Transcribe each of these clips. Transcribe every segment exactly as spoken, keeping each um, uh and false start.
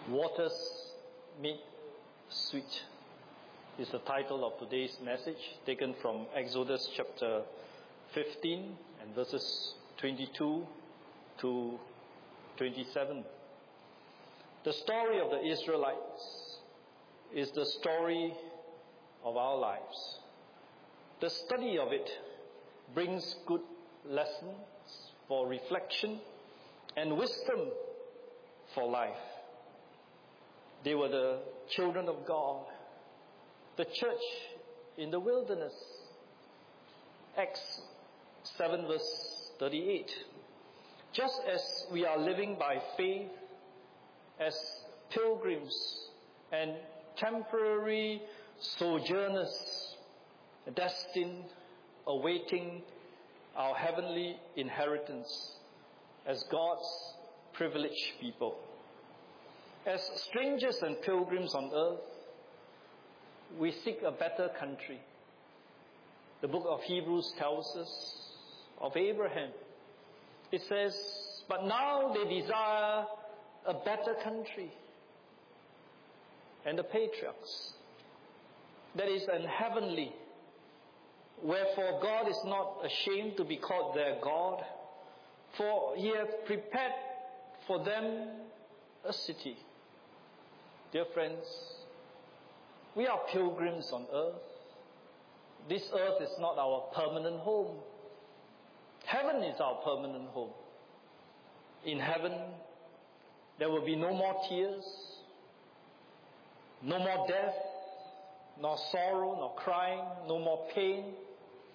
Waters Made Sweet is the title of today's message, taken from Exodus chapter fifteen and verses twenty-two to twenty-seven. The story of the Israelites is the story of our lives. The study of it brings good lessons for reflection and wisdom for life. They were the children of God, the church in the wilderness. Acts seven verse thirty-eight. Just as we are living by faith as pilgrims and temporary sojourners, destined, awaiting our heavenly inheritance as God's privileged people. As strangers and pilgrims on earth, we seek a better country. The book of Hebrews tells us of Abraham. It says, but now they desire a better country. And the patriarchs, that is an heavenly. Wherefore God is not ashamed to be called their God, for He hath prepared for them a city. Dear friends, we are pilgrims on earth. This earth is not our permanent home. Heaven is our permanent home. In heaven, there will be no more tears, no more death, nor sorrow, nor crying, no more pain.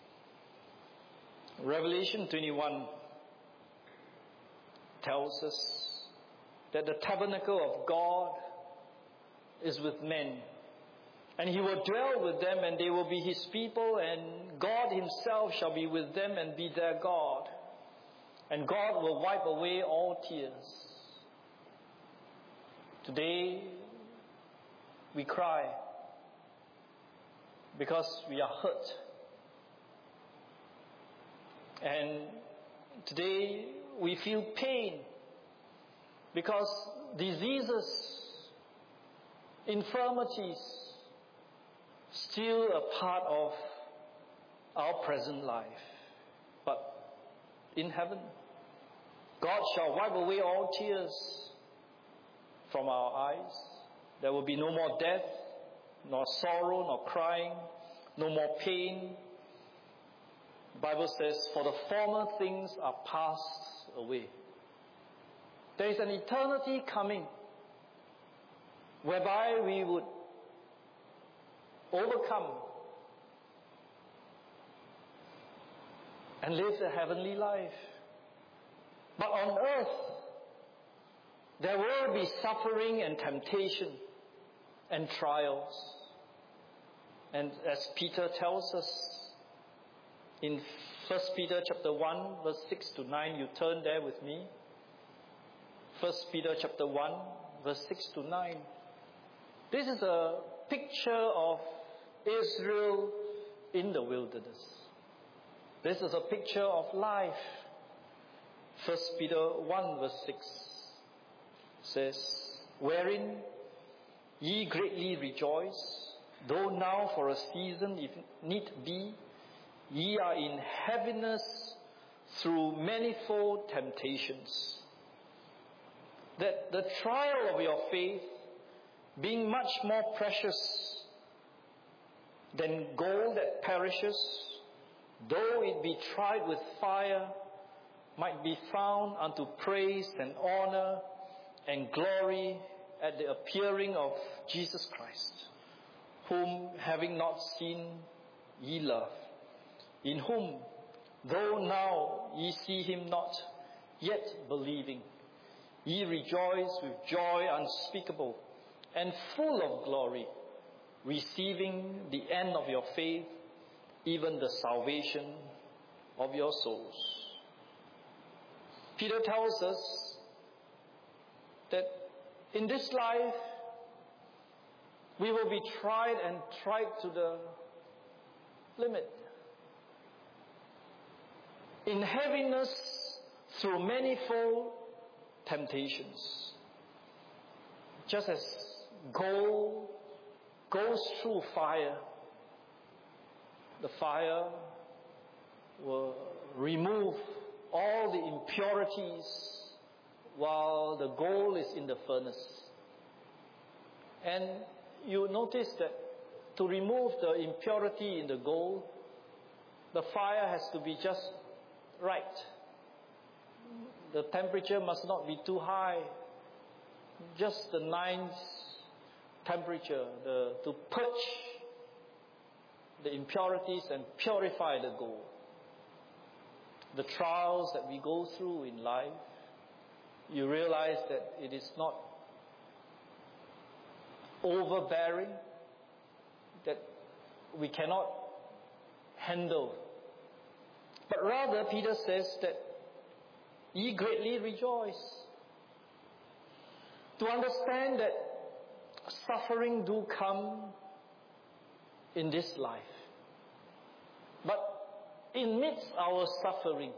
Revelation twenty-one tells us that the tabernacle of God is with men, and He will dwell with them, and they will be His people, and God Himself shall be with them and be their God, and God will wipe away all tears. Today we cry because we are hurt, and today we feel pain because diseases, infirmities, still a part of our present life. But in heaven, God shall wipe away all tears from our eyes. There will be no more death, nor sorrow, nor crying, no more pain. The Bible says, for the former things are passed away. There is an eternity coming whereby we would overcome and live the heavenly life. But on earth, there will be suffering and temptation and trials. And as Peter tells us in First Peter chapter one, verse six to nine, you turn there with me. First Peter chapter one, verse six to nine. This is a picture of Israel in the wilderness. This is a picture of life. First Peter one verse six says, wherein ye greatly rejoice, though now for a season, if need be, ye are in heaviness through manifold temptations, that the trial of your faith, being much more precious than gold that perishes, though it be tried with fire, might be found unto praise and honor and glory at the appearing of Jesus Christ, whom having not seen ye love, in whom, though now ye see Him not, yet believing, ye rejoice with joy unspeakable and full of glory, receiving the end of your faith, even the salvation of your souls. Peter tells us that in this life, we will be tried and tried to the limit. In heaviness through manifold temptations. Just as gold goes through fire, the fire will remove all the impurities while the gold is in the furnace. And you notice that to remove the impurity in the gold, the fire has to be just right. The temperature must not be too high. Just the nice temperature the, to purge the impurities and purify the gold. The trials that we go through in life, you realize that it is not overbearing, that we cannot handle. But rather, Peter says that ye greatly rejoice. To understand that suffering do come in this life. But amidst our suffering,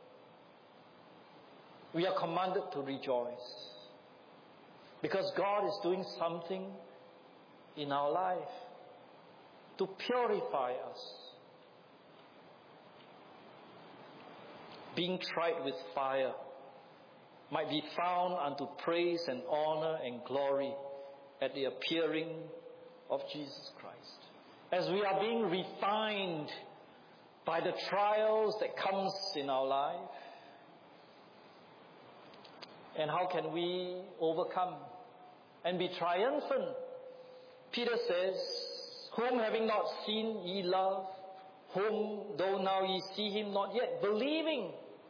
we are commanded to rejoice. Because God is doing something in our life to purify us. Being tried with fire might be found unto praise and honor and glory at the appearing of Jesus Christ. As we are being refined by the trials that comes in our life, and how can we overcome and be triumphant? Peter says, whom having not seen ye love, whom though now ye see him not yet, believing,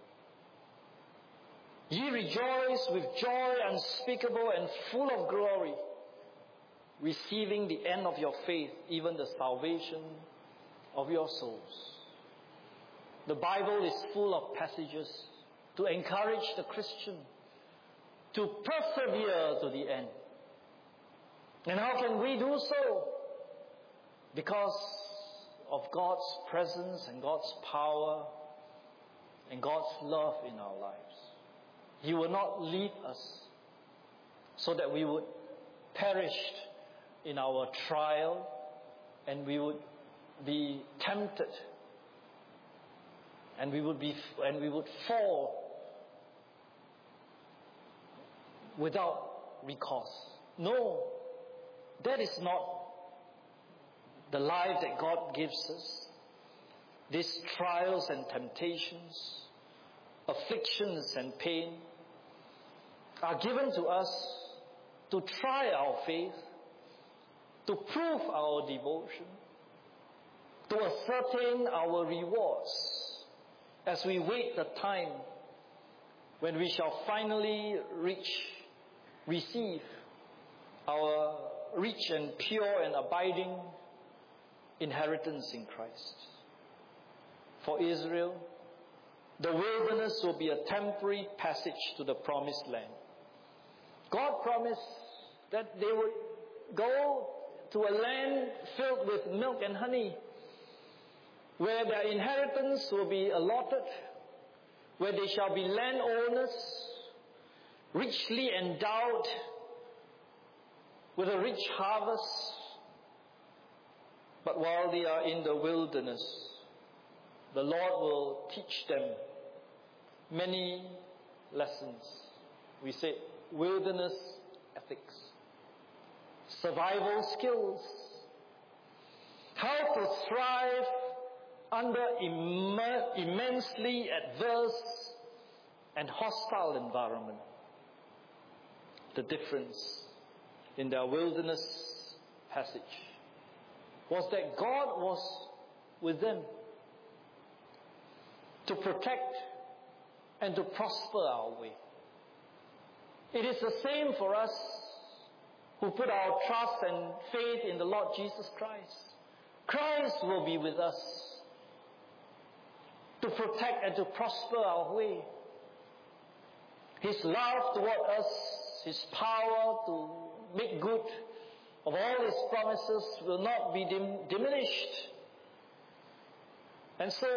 ye rejoice with joy unspeakable and full of glory, receiving the end of your faith, even the salvation of your souls. The Bible is full of passages to encourage the Christian to persevere to the end. And how can we do so? Because of God's presence and God's power and God's love in our lives. He will not lead us so that we would perish in our trial and we would be tempted and we would be and we would fall without recourse. No, that is not the life that God gives us. These trials and temptations, afflictions and pain are given to us to try our faith, to prove our devotion, to ascertain our rewards as we wait the time when we shall finally reach, receive our rich and pure and abiding inheritance in Christ. For Israel, the wilderness will be a temporary passage to the promised land. God promised that they would go to a land filled with milk and honey, where their inheritance will be allotted, where they shall be landowners, richly endowed with a rich harvest. But while they are in the wilderness, the Lord will teach them many lessons. We say wilderness ethics, survival skills, how to thrive under Im- immensely adverse and hostile environment. The difference in their wilderness passage was that God was with them to protect and to prosper our way. It is the same for us who put our trust and faith in the Lord Jesus Christ. Christ will be with us to protect and to prosper our way. His love toward us, His power to make good of all His promises will not be dim- diminished. And so,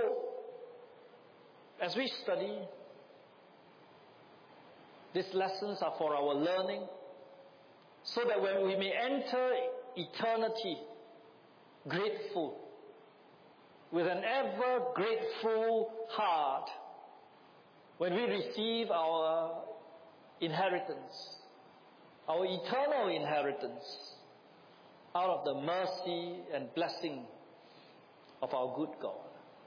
as we study, these lessons are for our learning, so that when we may enter eternity grateful, with an ever grateful heart, when we receive our inheritance, our eternal inheritance, out of the mercy and blessing of our good God.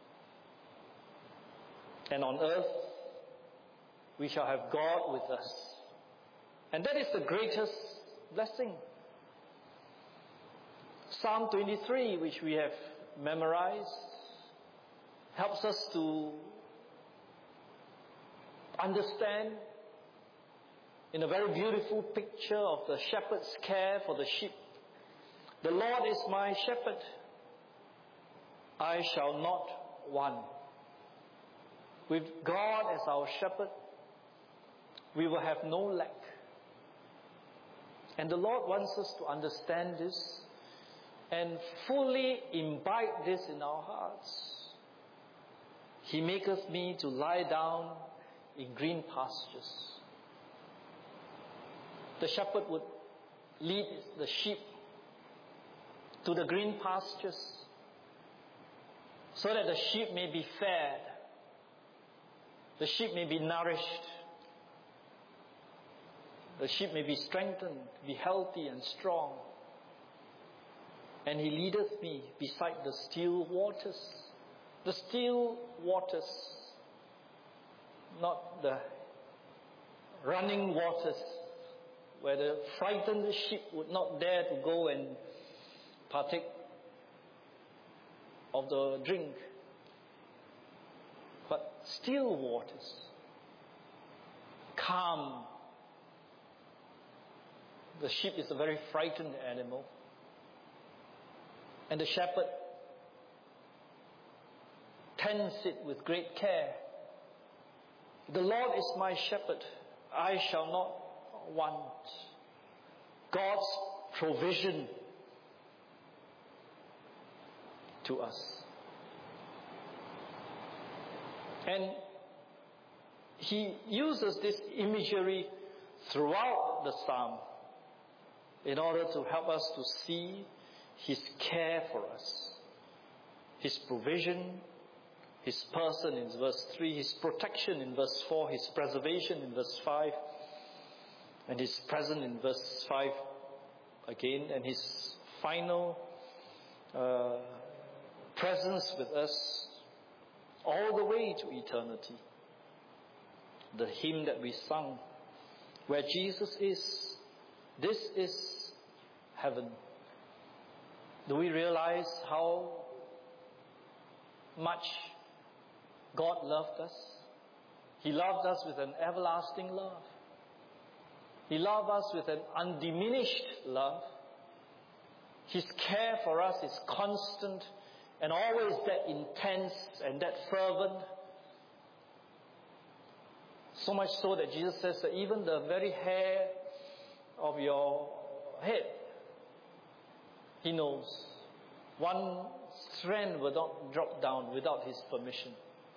And on earth, we shall have God with us. And that is the greatest blessing. Psalm twenty-three, which we have memorized, helps us to understand in a very beautiful picture of the shepherd's care for the sheep. The Lord is my shepherd, I shall not want. With God as our shepherd, we will have no lack. And the Lord wants us to understand this and fully imbibe this in our hearts. He maketh me to lie down in green pastures. The shepherd would lead the sheep to the green pastures so that the sheep may be fed, the sheep may be nourished, the sheep may be strengthened, be healthy and strong. And He leadeth me beside the still waters. The still waters, not the running waters, where the frightened sheep would not dare to go and partake of the drink. But still waters, calm. The sheep is a very frightened animal. And the shepherd tends it with great care. The Lord is my shepherd, I shall not want. God's provision to us. And He uses this imagery throughout the psalm in order to help us to see His care for us, His provision, His person in verse three, His protection in verse four, His preservation in verse five, and His presence in verse five again, and His final uh, presence with us all the way to eternity. The hymn that we sung, where Jesus is, this is heaven. Do we realize how much God loved us? He loved us with an everlasting love. He loved us with an undiminished love. His care for us is constant and always that intense and that fervent. So much so that Jesus says that even the very hair of your head, He knows. One strand will not drop down without His permission.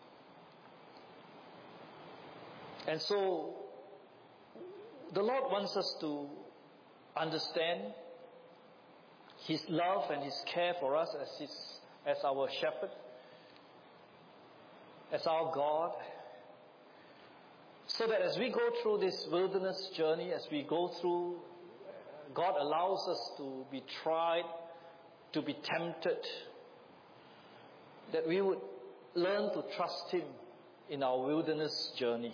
And so, the Lord wants us to understand His love and His care for us as His, as our shepherd, as our God, so that as we go through this wilderness journey, as we go through, God allows us to be tried, to be tempted, that we would learn to trust Him in our wilderness journey.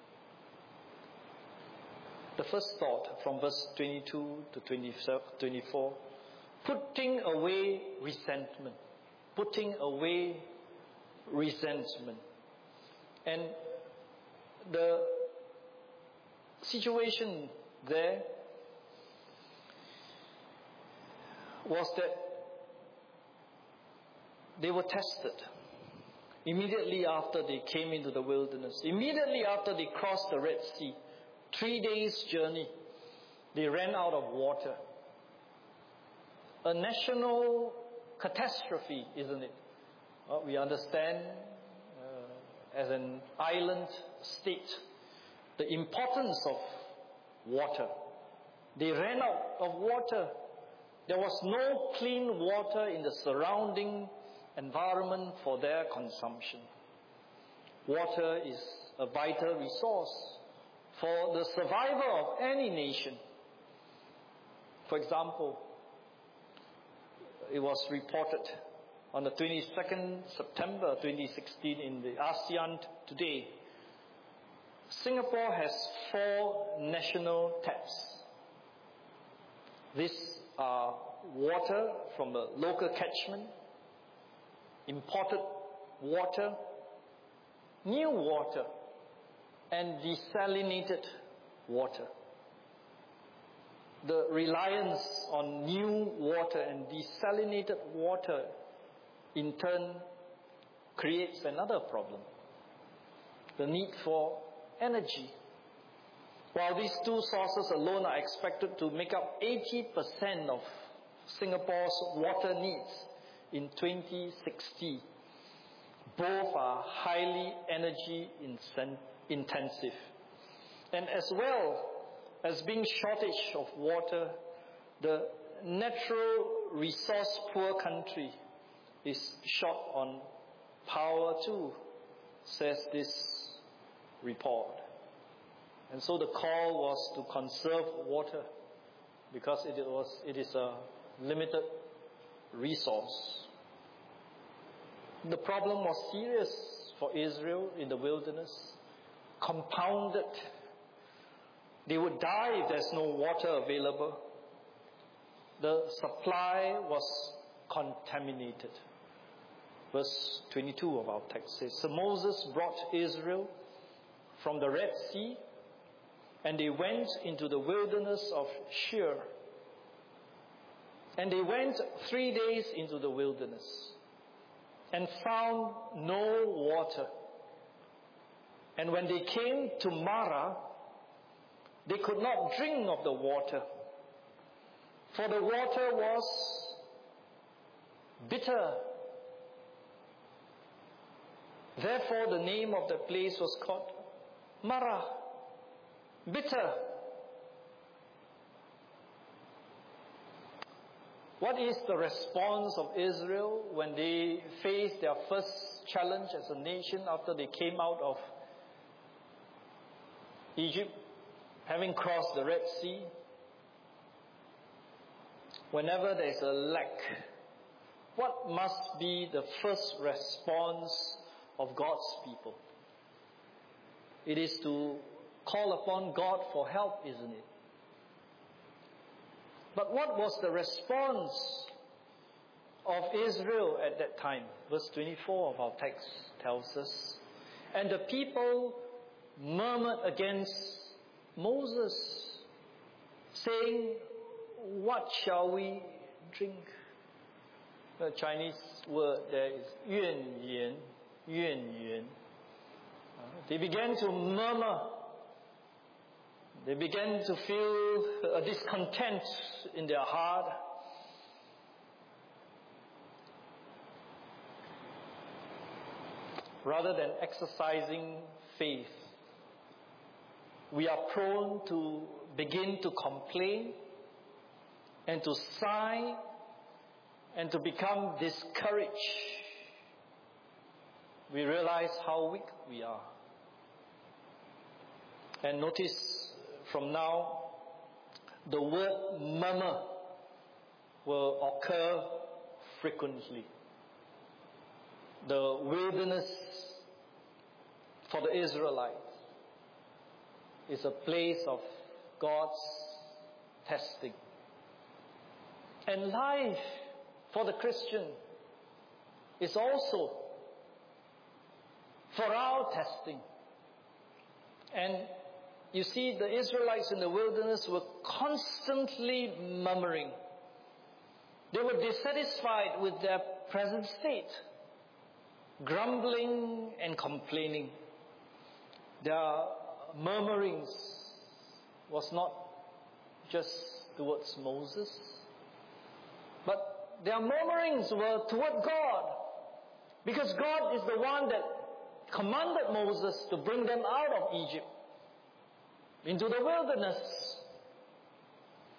The first thought from verse twenty-two to twenty-four, putting away resentment. Putting away resentment. And the situation there was that they were tested immediately after they came into the wilderness. Immediately after they crossed the Red Sea, three days' journey, they ran out of water. A national catastrophe, isn't it? Well, we understand uh, as an island state the importance of water. They ran out of water. There was no clean water in the surrounding environment for their consumption. Water is a vital resource for the survival of any nation. For example, it was reported on the twenty-second of September twenty sixteen in the ASEAN Today, Singapore has four national taps. These are water from the local catchment, imported water, new water, and desalinated water. The reliance on new water and desalinated water in turn creates another problem: the need for energy. While these two sources alone are expected to make up eighty percent of Singapore's water needs in twenty sixty, both are highly energy intensive. And as well as being shortage of water, the natural resource poor country is short on power too, says this report. And so the call was to conserve water because it was it is a limited resource. The problem was serious for Israel in the wilderness, compounded. They would die if there's no water available. The supply was contaminated. Verse twenty-two of our text says, "So Moses brought Israel from the Red Sea, and they went into the wilderness of Shur. And they went three days into the wilderness, and found no water. And when they came to Marah, they could not drink of the water, for the water was bitter. Therefore the name of the place was called Marah, bitter." What is the response of Israel when they face their first challenge as a nation after they came out of Egypt, having crossed the Red Sea? Whenever there is a lack, what must be the first response of God's people? It is to call upon God for help, isn't it? But what was the response of Israel at that time? Verse twenty-four of our text tells us, "And the people murmured against Moses, saying, 'What shall we drink?'" The Chinese word there is 怨言, 怨言. They began to murmur. They began to feel a discontent in their heart. Rather than exercising faith, we are prone to begin to complain and to sigh and to become discouraged. We realize how weak we are. And notice from now, the word murmur will occur frequently. The wilderness for the Israelites is a place of God's testing. And life for the Christian is also for our testing. And you see, the Israelites in the wilderness were constantly murmuring. They were dissatisfied with their present state, grumbling and complaining. Their murmurings was not just towards Moses, but their murmurings were toward God, because God is the one that commanded Moses to bring them out of Egypt into the wilderness.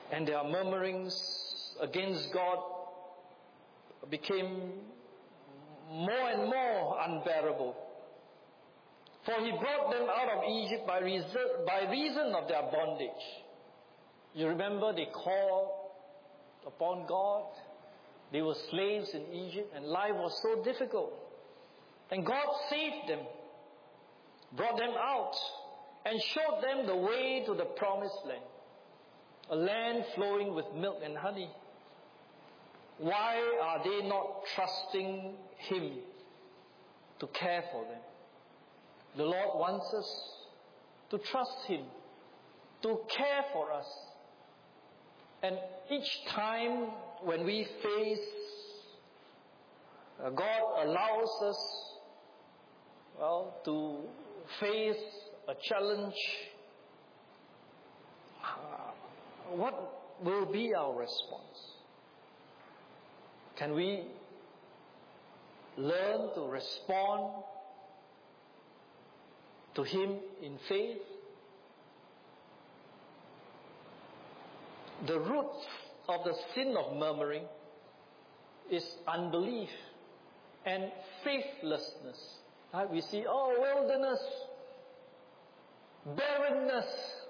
And their murmurings against God became more and more unbearable. For He brought them out of Egypt by reason, by reason of their bondage. You remember they called upon God. They were slaves in Egypt and life was so difficult. And God saved them, brought them out, and showed them the way to the promised land. A land flowing with milk and honey. Why are they not trusting Him to care for them? The Lord wants us to trust Him, to care for us. And each time when we face, uh, God allows us, well, to face a challenge, uh, what will be our response? Can we learn to respond to Him in faith? The root of the sin of murmuring is unbelief and faithlessness. Right? We see, oh, wilderness, barrenness.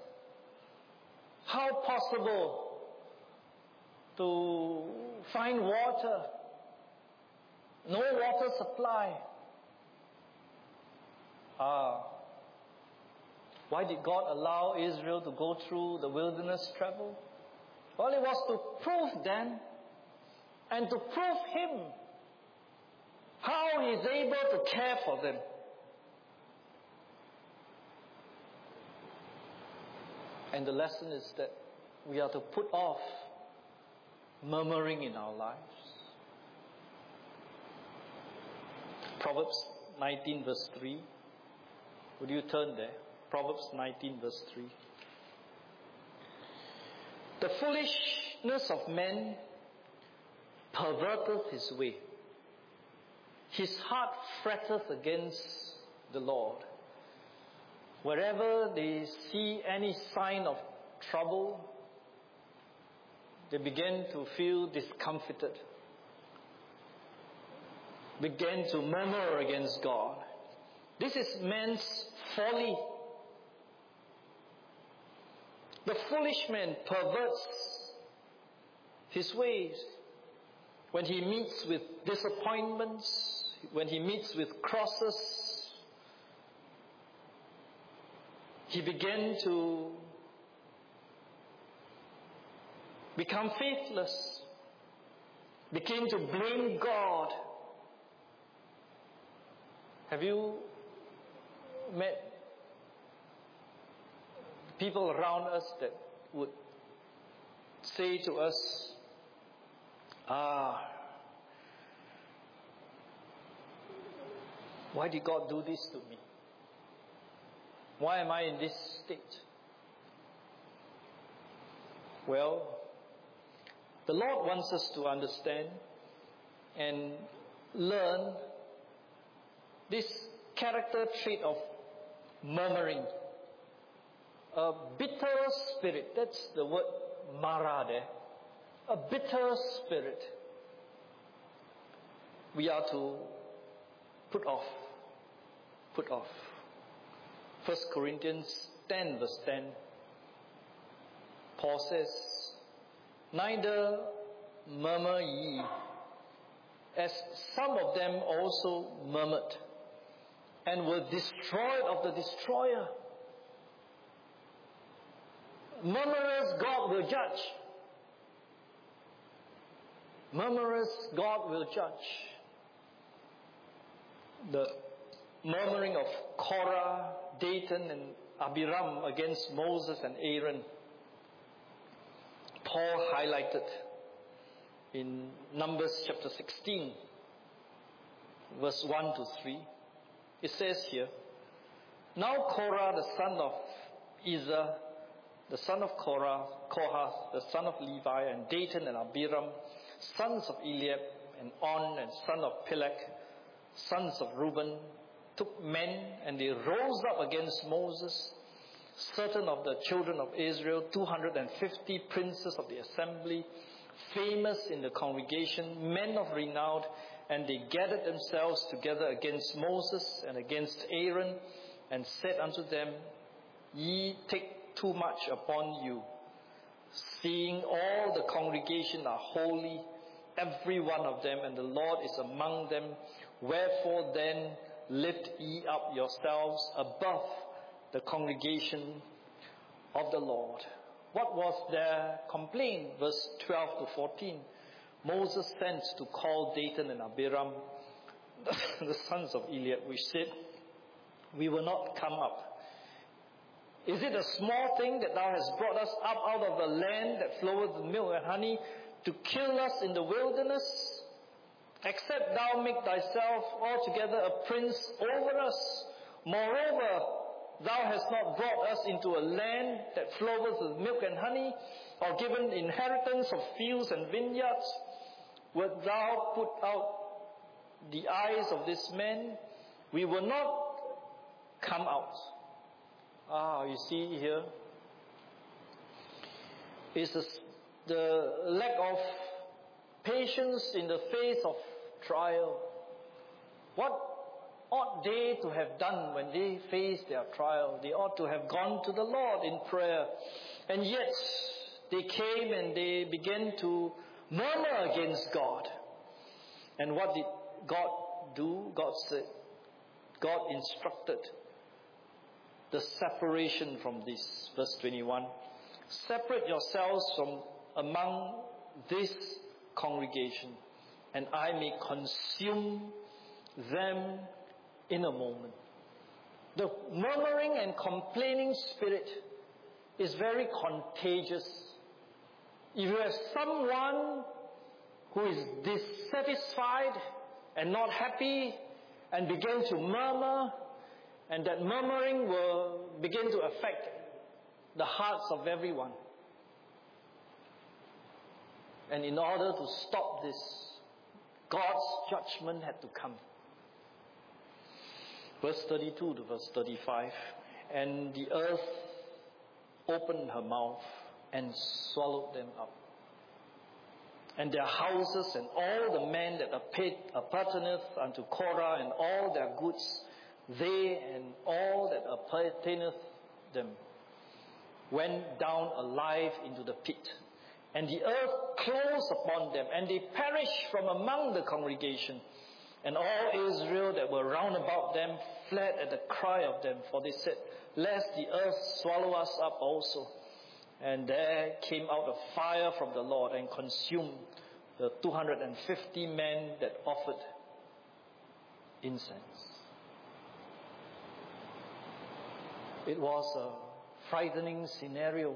How possible to find water? No water supply. Ah. Why did God allow Israel to go through the wilderness travel? Well, it was to prove them and to prove Him how He is able to care for them. And the lesson is that we are to put off murmuring in our lives. Proverbs nineteen verse three. Would you turn there? Proverbs nineteen verse three. The foolishness of man perverteth his way. His heart fretteth against the Lord. Wherever they see any sign of trouble, they begin to feel discomfited, begin to murmur against God. This is man's folly. The foolish man perverts his ways. When he meets with disappointments, when he meets with crosses, he begins to become faithless, begin to blame God. Have you met people around us that would say to us, ah, why did God do this to me? Why am I in this state? Well, the Lord wants us to understand and learn this character trait of murmuring. A bitter spirit, that's the word mara there. A bitter spirit. We are to put off. Put off. First Corinthians ten verse ten. Paul says, neither murmur ye, as some of them also murmured, and were destroyed of the destroyer. Murmurers God will judge. Murmurers God will judge. The murmuring of Korah, Dathan and Abiram against Moses and Aaron, Paul highlighted in Numbers chapter sixteen, verse one to three. It says here, now Korah the son of Izhar, the son of Korah, Kohath, the son of Levi, and Dathan and Abiram, sons of Eliab, and On, and son of Pelech, sons of Reuben, took men, and they rose up against Moses, certain of the children of Israel, two hundred fifty princes of the assembly, famous in the congregation, men of renown, and they gathered themselves together against Moses and against Aaron, and said unto them, Ye take too much upon you, seeing all the congregation are holy, every one of them, and the Lord is among them. Wherefore then lift ye up yourselves above the congregation of the Lord. What was their complaint? Verse twelve to fourteen. Moses sent to call Dathan and Abiram, the sons of Eliab, which said, We will not come up. Is it a small thing that thou hast brought us up out of the land that floweth with milk and honey, to kill us in the wilderness? Except thou make thyself altogether a prince over us. Moreover, thou hast not brought us into a land that floweth with milk and honey, or given inheritance of fields and vineyards. Wilt thou put out the eyes of this man? We will not come out. Ah, you see here, is the, the lack of patience in the face of trial. What ought they to have done when they faced their trial? They ought to have gone to the Lord in prayer. And yet, they came and they began to murmur against God. And what did God do? God said, God instructed the separation from this. Verse twenty-one. Separate yourselves from among this congregation, and I may consume them in a moment. The murmuring and complaining spirit is very contagious. If you have someone who is dissatisfied and not happy and begin to murmur, and that murmuring will begin to affect the hearts of everyone. And in order to stop this, God's judgment had to come. Verse thirty-two to verse thirty-five. And the earth opened her mouth and swallowed them up. And their houses and all the men that appertaineth unto Korah and all their goods, they and all that appertaineth them, went down alive into the pit. And the earth closed upon them, and they perished from among the congregation. And all Israel that were round about them fled at the cry of them, for they said, Lest the earth swallow us up also. And there came out a fire from the Lord and consumed the two hundred fifty men that offered incense. It was a frightening scenario.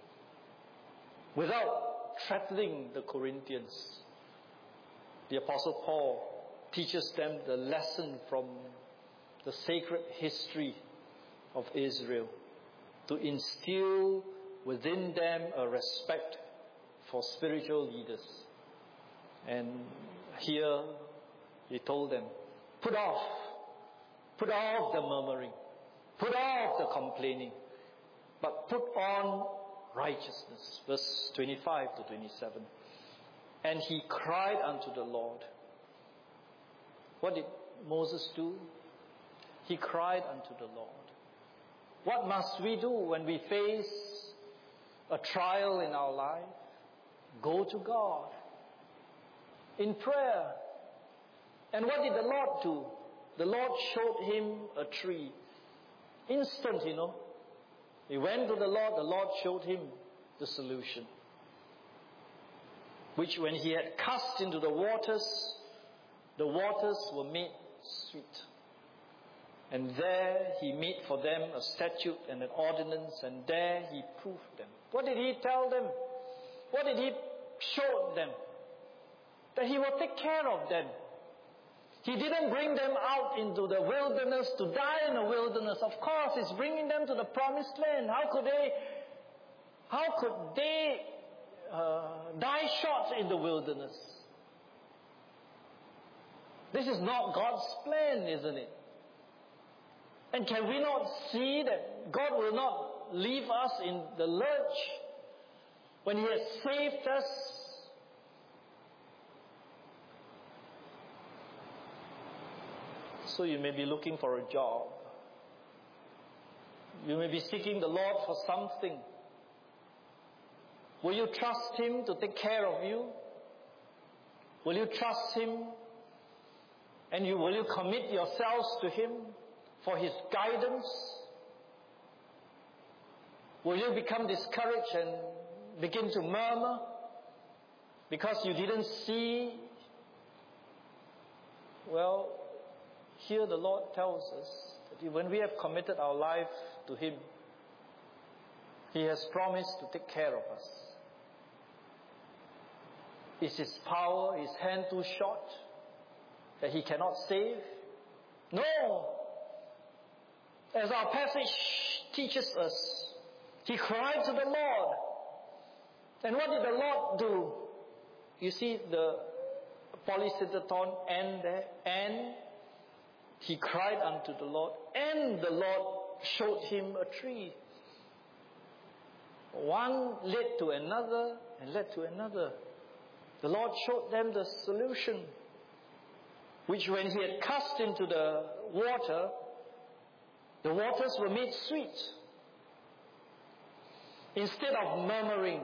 Without threatening the Corinthians, the Apostle Paul teaches them the lesson from the sacred history of Israel, to instill within them a respect for spiritual leaders. And here he told them, put off, put off the murmuring, put off the complaining, but put on righteousness. Verse twenty-five to twenty-seven. And he cried unto the Lord. What did Moses do? He cried unto the Lord. What must we do when we face a trial in our life? Go to God in prayer. And what did the Lord do? The Lord showed him a tree. Instant, you know. He went to the Lord, the Lord showed him the solution. Which when he had cast into the waters, the waters were made sweet. And there he made for them a statute and an ordinance, and there he proved them. What did he tell them? What did he show them? That he will take care of them. He didn't bring them out into the wilderness to die in the wilderness. Of course, he's bringing them to the promised land. How could they, how could they uh, die short in the wilderness? This is not God's plan, isn't it? And can we not see that God will not leave us in the lurch when He has saved us. So you may be looking for a job. You may be seeking the Lord for something. Will you trust Him to take care of you? Will you trust Him? And you, will you commit yourselves to Him for His guidance? Will you become discouraged and begin to murmur because you didn't see? Well, here the Lord tells us that when we have committed our life to Him, He has promised to take care of us. Is His power, His hand too short that He cannot save? No. As our passage teaches us, he cried to the Lord. And what did the Lord do? You see the polysyndeton and there, and he cried unto the Lord, and the Lord showed him a tree. One led to another and led to another. The Lord showed them the solution, which when He had cast into the water, the waters were made sweet. Instead of murmuring,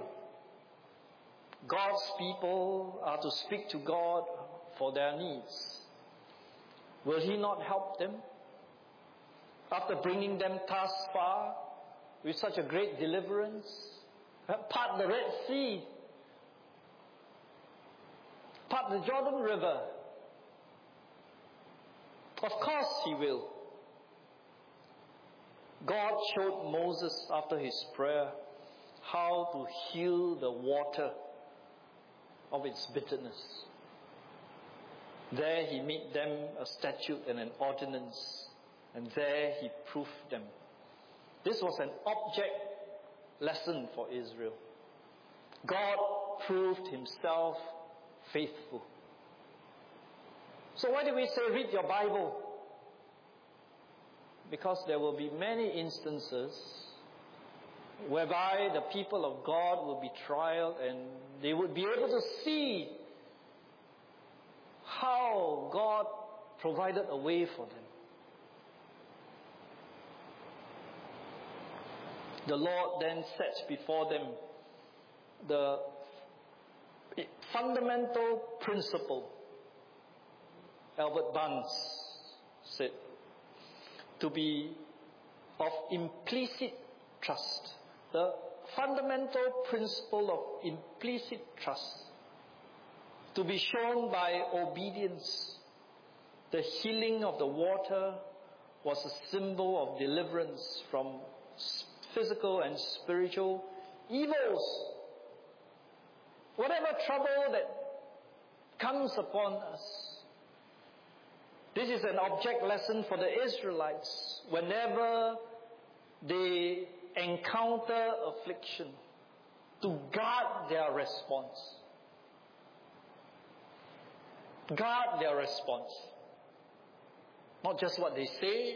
God's people are to speak to God for their needs. Will He not help them? After bringing them thus far with such a great deliverance, part the Red Sea, part the Jordan River. Of course He will. God showed Moses after his prayer how to heal the water of its bitterness. There He made them a statute and an ordinance, and there He proved them. This was an object lesson for Israel. God proved Himself faithful. So why do we say read your Bible? Because there will be many instances whereby the people of God will be trialed and they would be able to see how God provided a way for them. The Lord then sets before them the fundamental principle. Albert Barnes said, to be of implicit trust. The fundamental principle of implicit trust. To be shown by obedience. The healing of the water was a symbol of deliverance from physical and spiritual evils. Whatever trouble that comes upon us, this is an object lesson for the Israelites whenever they encounter affliction, to guard their response. Guard their response. Not just what they say,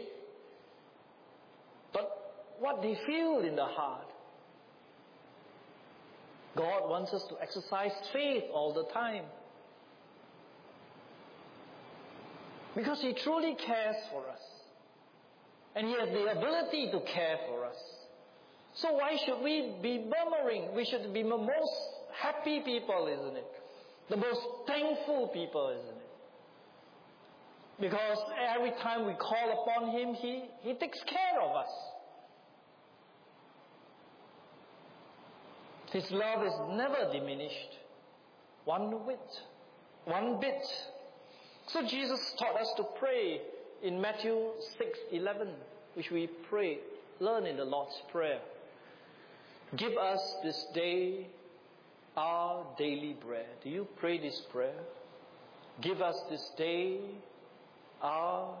but what they feel in the heart. God wants us to exercise faith all the time. Because He truly cares for us. And He has the ability to care for us. So why should we be murmuring? We should be the most happy people, isn't it? The most thankful people, isn't it? Because every time we call upon Him, He, he takes care of us. His love is never diminished. One whit, one bit. So Jesus taught us to pray in Matthew six eleven, which we pray, learn in the Lord's Prayer. Give us this day our daily bread. Do you pray this prayer? Give us this day our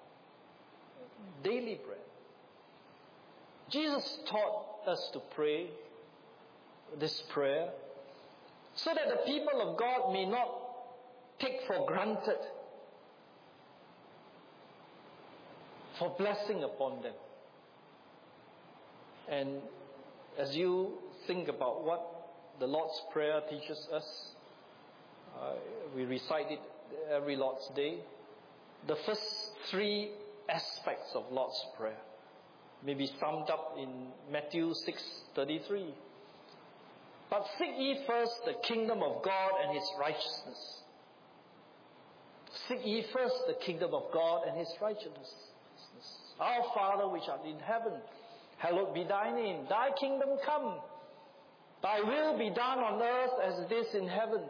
daily bread. Jesus taught us to pray this prayer so that the people of God may not take for granted for blessing upon them. And as you think about what the Lord's Prayer teaches us, uh, we recite it every Lord's Day. The first three aspects of Lord's Prayer may be summed up in Matthew six thirty-three. But seek ye first the kingdom of God and His righteousness. Seek ye first the kingdom of God and His righteousness. Our Father which art in heaven, hallowed be thy name. Thy kingdom come. Thy will be done on earth as it is in heaven.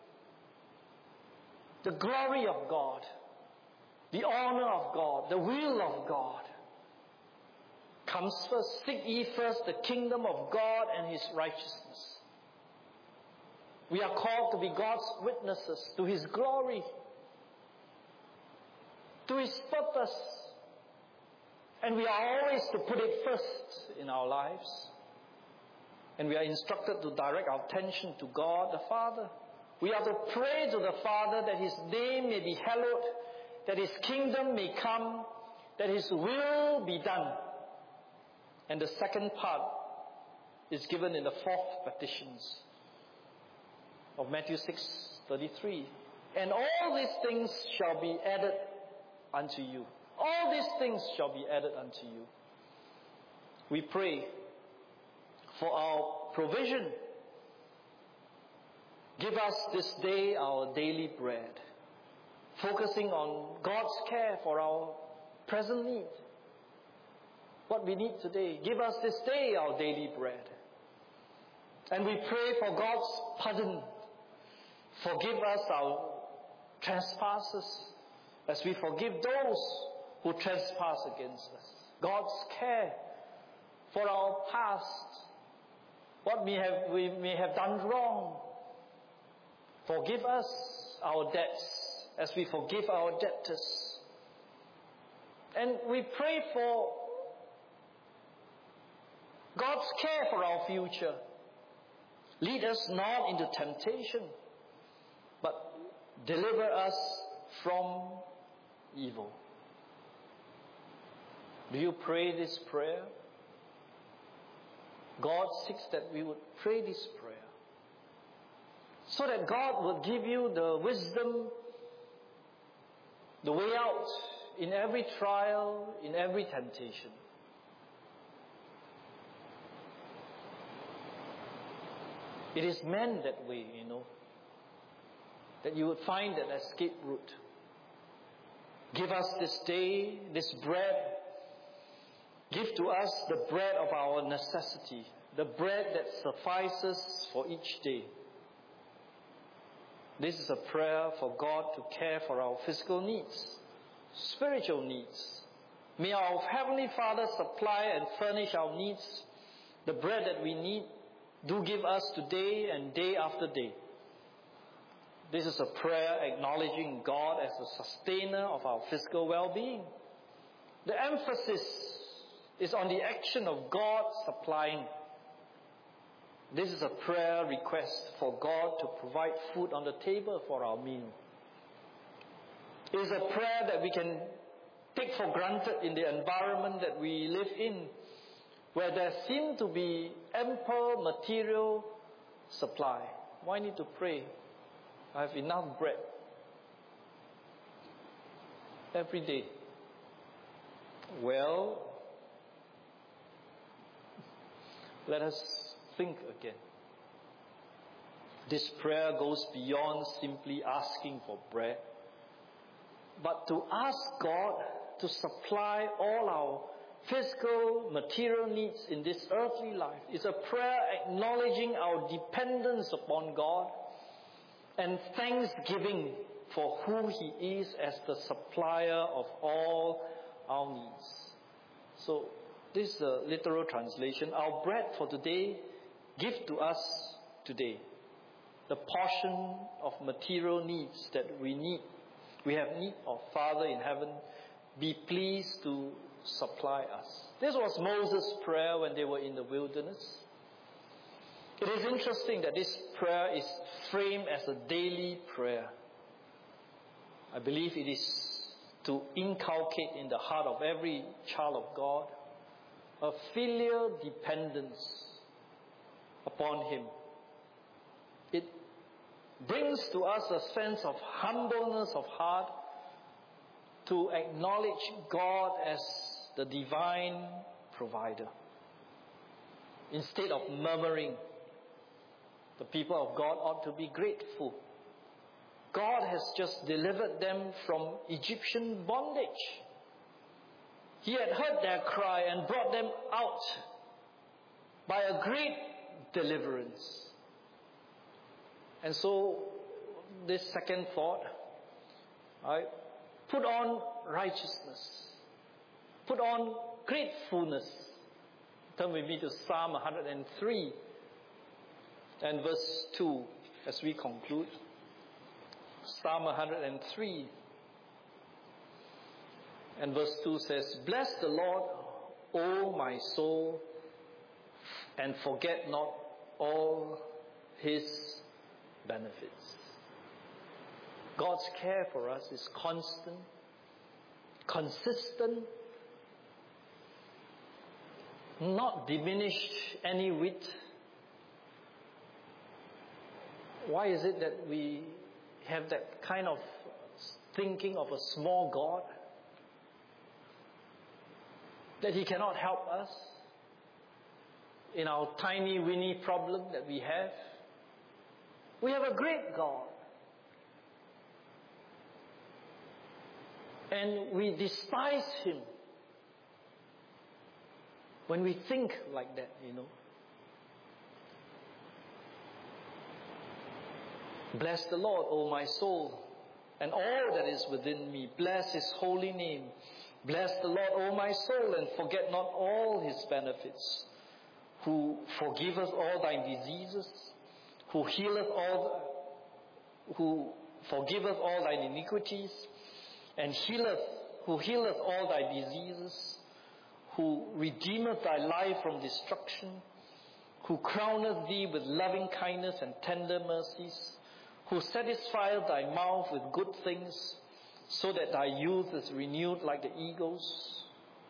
The glory of God, the honor of God, the will of God comes first. Seek ye first the kingdom of God and His righteousness. We are called to be God's witnesses to His glory, to His purpose. And we are always to put it first in our lives. And we are instructed to direct our attention to God the Father. We are to pray to the Father that His name may be hallowed, that His kingdom may come, that His will be done. And the second part is given in the fourth petitions of Matthew six thirty-three. And all these things shall be added unto you. All these things shall be added unto you. We pray for our provision. Give us this day our daily bread, focusing on God's care for our present need. What we need today. Give us this day our daily bread. And we pray for God's pardon. Forgive us our trespasses as we forgive those who trespass against us. God's care for our past, what we have we may have done wrong. Forgive us our debts as we forgive our debtors. And we pray for God's care for our future. Lead us not into temptation, but deliver us from evil. Do you pray this prayer? God seeks that we would pray this prayer, so that God would give you the wisdom, the way out in every trial, in every temptation. It is meant that way, you know, that you would find that escape route. Give us this day, this bread. Give to us the bread of our necessity, the bread that suffices for each day. This is a prayer for God to care for our physical needs, spiritual needs. May our Heavenly Father supply and furnish our needs, the bread that we need. Do give us today and day after day. This is a prayer acknowledging God as the sustainer of our physical well-being. The emphasis is on the action of God supplying. This is a prayer request for God to provide food on the table for our meal. It is a prayer that we can take for granted in the environment that we live in, where there seem to be ample material supply. Why need to pray? I have enough bread every day. Well, let us think again. This prayer goes beyond simply asking for bread, but to ask God to supply all our physical, material needs in this earthly life. It's a prayer acknowledging our dependence upon God and thanksgiving for who He is as the supplier of all our needs. So, this is a literal translation. Our bread for today, give to us today the portion of material needs that we need. We have need of. Father in heaven, be pleased to supply us. This was Moses' prayer when they were in the wilderness. It is interesting that this prayer is framed as a daily prayer. I believe it is to inculcate in the heart of every child of God a filial dependence upon Him. It brings to us a sense of humbleness of heart to acknowledge God as the divine provider. Instead of murmuring, the people of God ought to be grateful. God has just delivered them from Egyptian bondage. He had heard their cry and brought them out by a great deliverance. And so, this second thought, right, put on righteousness. Put on gratefulness. Turn with me to Psalm one hundred three and verse two as we conclude. Psalm one hundred three and verse two says, "Bless the Lord, O my soul, and forget not all His benefits." God's care for us is constant, consistent, not diminished any whit. Why is it that we have that kind of thinking of a small God? That He cannot help us in our tiny, weeny problem that we have? We have a great God. And we despise Him when we think like that, you know. Bless the Lord, O my soul, and all that is within me. Bless His holy name. Bless the Lord, O my soul, and forget not all His benefits, who forgiveth all thy diseases, who healeth all, who forgiveth all thine iniquities, and healeth, who healeth all thy diseases, who redeemeth thy life from destruction, who crowneth thee with loving kindness and tender mercies, who satisfieth thy mouth with good things, so that thy youth is renewed like the eagles.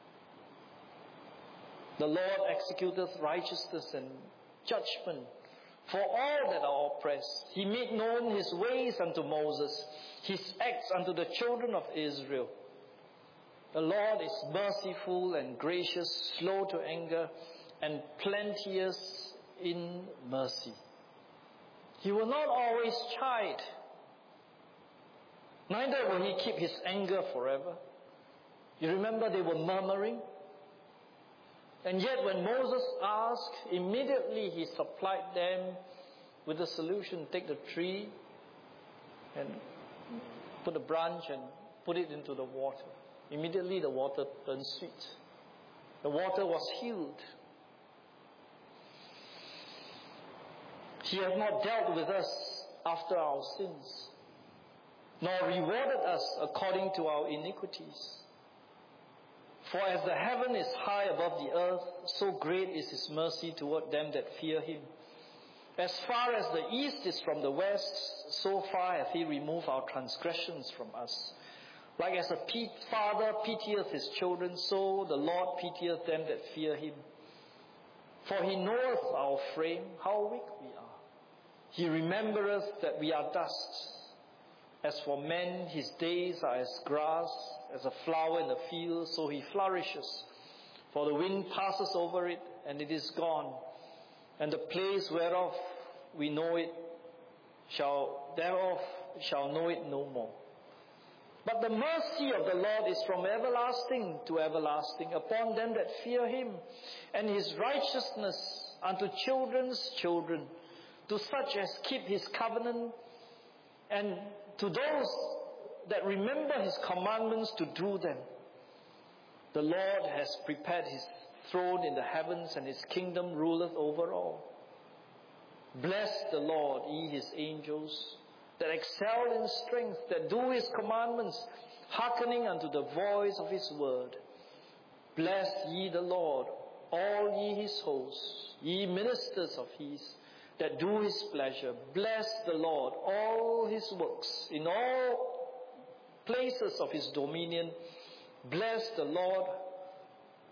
The Lord executeth righteousness and judgment for all that are oppressed. He made known His ways unto Moses, His acts unto the children of Israel. The Lord is merciful and gracious, slow to anger, and plenteous in mercy. He will not always chide, neither will He keep His anger forever. You remember they were murmuring? And yet when Moses asked, immediately He supplied them with a solution. Take the tree and put a branch and put it into the water. Immediately the water turned sweet. The water was healed. He has not dealt with us after our sins, nor rewarded us according to our iniquities. For as the heaven is high above the earth, so great is His mercy toward them that fear Him. As far as the east is from the west, so far hath He removed our transgressions from us. Like as a father pitieth his children, so the Lord pitieth them that fear Him. For He knoweth our frame, how weak we are. He remembereth that we are dust. As for men, his days are as grass, as a flower in the field, so he flourishes. For the wind passes over it, and it is gone. And the place whereof we know it shall thereof shall know it no more. But the mercy of the Lord is from everlasting to everlasting upon them that fear Him, and His righteousness unto children's children, to such as keep His covenant, and to those that remember His commandments to do them. The Lord has prepared His throne in the heavens, and His kingdom ruleth over all. Bless the Lord, ye His angels, that excel in strength, that do His commandments, hearkening unto the voice of His word. Bless ye the Lord, all ye His hosts, ye ministers of His, that do His pleasure. Bless the Lord, all His works, in all places of His dominion. Bless the Lord,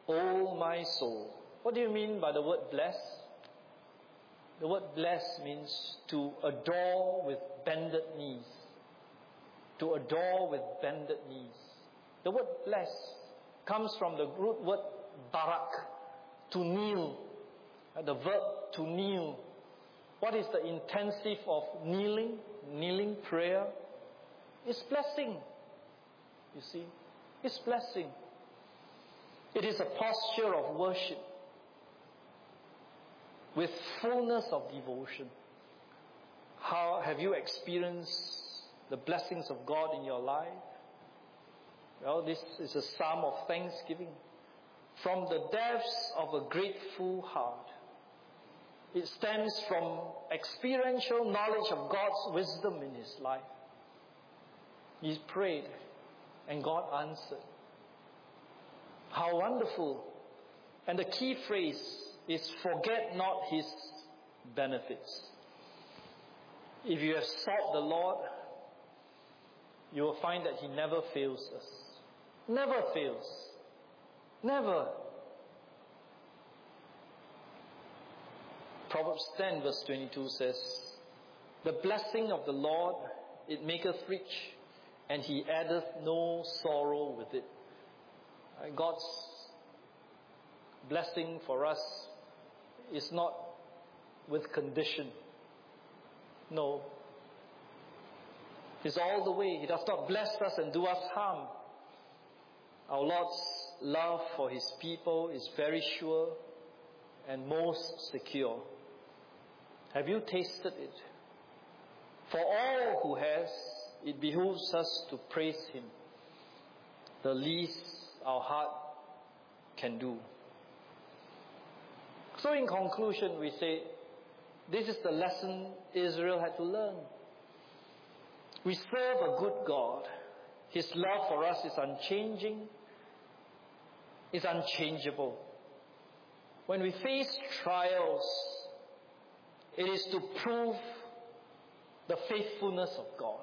O my soul. What do you mean by the word bless? The word bless means to adore with bended knees. To adore with bended knees. The word bless comes from the root word barak, to kneel. The verb to kneel. What is the intensive of kneeling? Kneeling prayer? It's blessing. You see? It's blessing. It is a posture of worship with fullness of devotion. How have you experienced the blessings of God in your life? Well, this is a psalm of thanksgiving from the depths of a grateful heart. It stems from experiential knowledge of God's wisdom in his life. He prayed and God answered. How wonderful. And the key phrase is forget not his benefits. If you have sought the Lord, you will find that he never fails us. Never fails. Never. Proverbs ten verse twenty-two says, the blessing of the Lord, it maketh rich, and he addeth no sorrow with it. God's blessing for us is not with condition. No. It's all the way. He does not bless us and do us harm. Our Lord's love for his people is very sure and most secure. Have you tasted it? For all who has, it behooves us to praise him. The least our heart can do. So in conclusion, we say, this is the lesson Israel had to learn. We serve a good God. His love for us is unchanging, is unchangeable. When we face trials, it is to prove the faithfulness of God.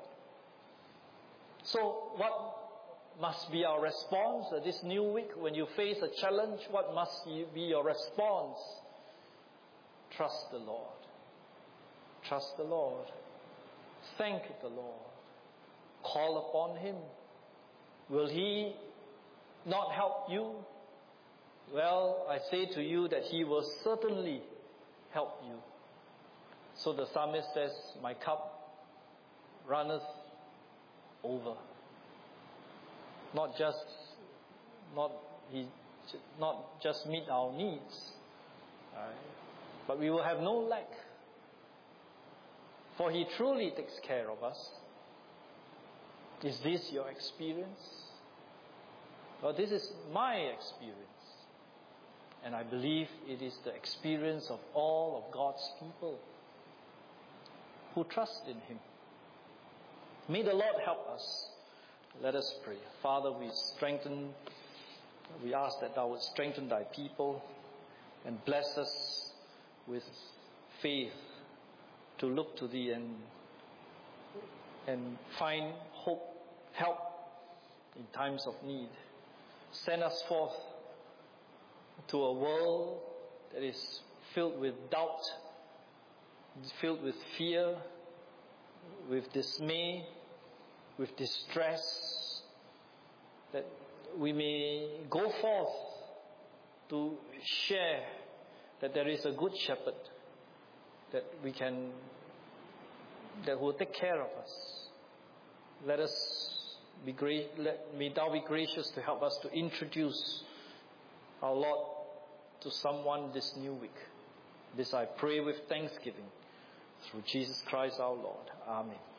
So what must be our response this new week? When you face a challenge, what must be your response? Trust the Lord. Trust the Lord. Thank the Lord. Call upon him. Will he not help you? Well, I say to you that he will certainly help you. So the psalmist says, my cup runneth over. Not just, not he, not just meet our needs, right? But we will have no lack. For he truly takes care of us. Is this your experience? Well, this is my experience. And I believe it is the experience of all of God's people who trust in him. May the Lord help us. Let us pray. Father, we strengthen, we ask that thou would strengthen thy people and bless us with faith to look to thee and, and find hope, help in times of need. Send us forth to a world that is filled with doubt, filled with fear, with dismay, with distress, that we may go forth to share that there is a good shepherd that we can, that will take care of us. Let us be great, let, may thou be gracious to help us to introduce our Lord to someone this new week. This I pray with thanksgiving through Jesus Christ our Lord. Amen.